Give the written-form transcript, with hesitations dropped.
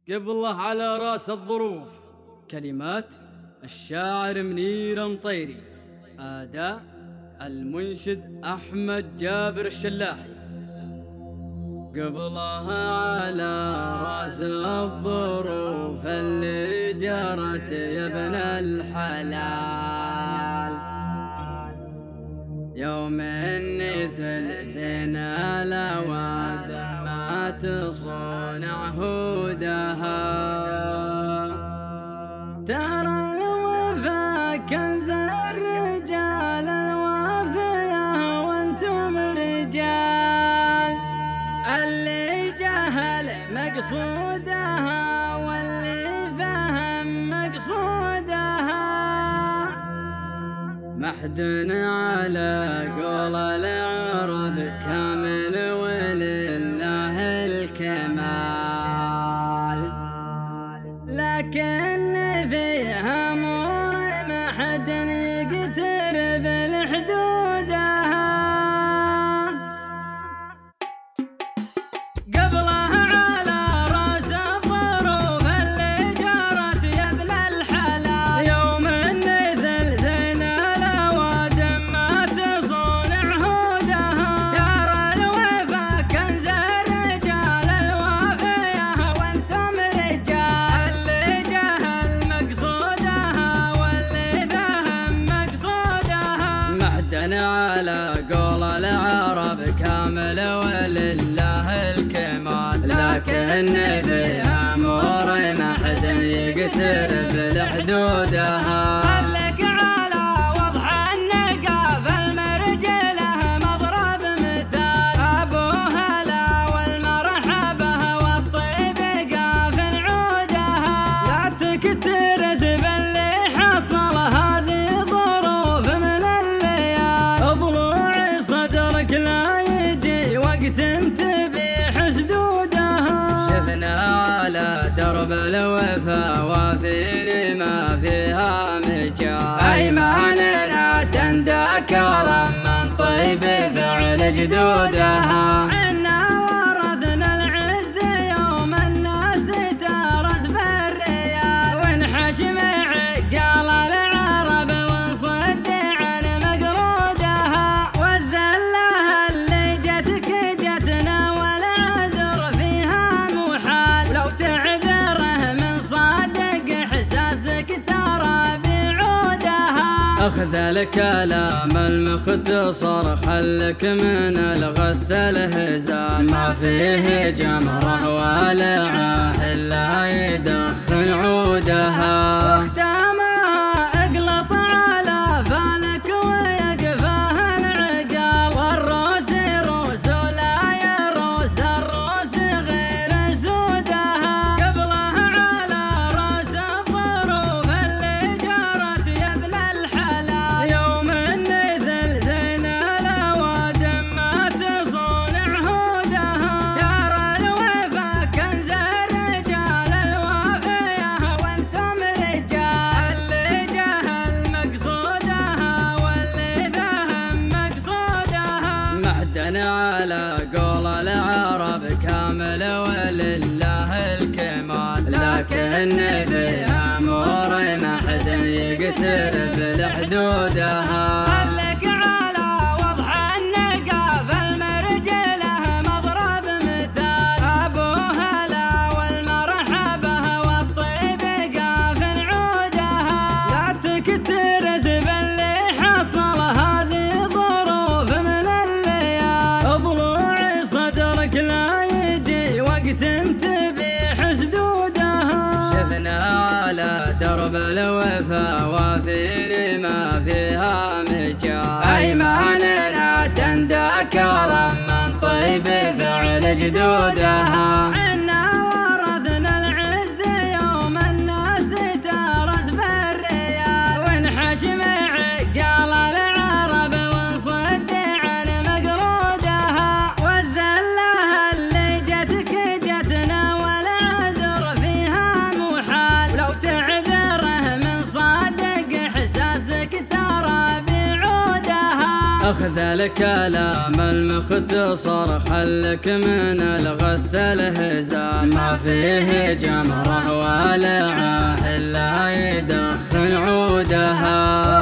قبله على راس الظروف. كلمات الشاعر منير مطيري، أداء المنشد أحمد جابر الشلاحي. قبله على راس الظروف اللي جرت يا ابن الحلال، يوم اني ثلثين الأوادم ما تصونع هودها. ترى الوفا كنز الرجال الوافية وانتم رجال، اللي جهل مقصودها واللي فهم مقصودها. محدن على قول العرب كامل ولله الكمال، لكن فيها امور ما حد يقترب لحدودها. قبله على راس الظروف اللي جرت يا ابن الحلال، يوم اني ثلثين الأوادم ما تصونع هودها. ترى الوفا كنز الرجال الوافية وانتم رجال، اللي جهل مقصودها واللي فهم مقصودها. معدن على قول العرب كامل ولله الكمال، لكن فيها امور ما حد يقترب لحدودها. خلك على وضح النقاف المرجله مضرب مثال، ابو هلا والمرحبه والطيب قاف عودها. لا تكترث باللي حصل هذه ظروف من الليال، ضلوع صدرك لا يجي وقت تبيح سدودها. شفنا على درب الوفا وافين ما فيها مجال، ايماننا تندكر من طيب فعل جدودها. عنا ورثنا العز يوم الناس تارث بالريال، ونحش معقال العرب ونصد عن مقرودها. والزله اللي جتك جتنا والعذر فيها محال، لو تعذره من صادق احساسك ترى بعودها. اخذ الكلام المختصر خلك من الغث الهزال، ما فيه جمره ولا عاهل لا يدخن عودها. واختامها اقلط على فالك ويقفاه العقال، والروس روس ولا يروس الروس غير سودها. قبله على راس الظروف اللي جرت يا ابن الحلال، يوم اني ثلثين الأوادم ما تصونع هودها. ترى الوفا كنز الرجال الوافية وانتم رجال، اللي جهل مقصودها واللي فهم مقصودها. معدن على قول العرب كامل ولله الكمال، لكن فيها امور ما حد يقترب لحدودها. خلك على وضح النقاف المرجله مضرب مثال، ابو هلا والمرحبه والطيب قاف عودها. لا تكترث باللي حصل هذه ظروف من الليال، ضلوع صدرك لا يجي وقت تبيح سدودها. شفنا على درب الوفا وافين ما فيها مجال، ايماننا تندكر من طيب فعل جدودها. عنا ورثنا العز يوم الناس تارث بالريال، ونحش معقال العرب ونصد عن مقرودها. والزله اللي جتك جتنا والعذر فيها محال، لو تعذره من صادق احساسك ترى بعودها. أخذ الكلام المختصر خلك من الغث الهزال، ما فيه جمرة والعاه إلا يدخن عودها.